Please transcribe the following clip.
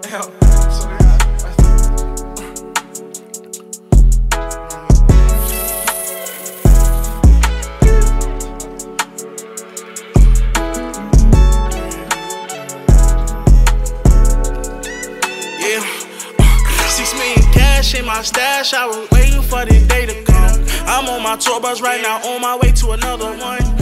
Yeah, 6 million cash in my stash. I was waiting for the day to come. I'm on my tour bus right now, on my way to another one.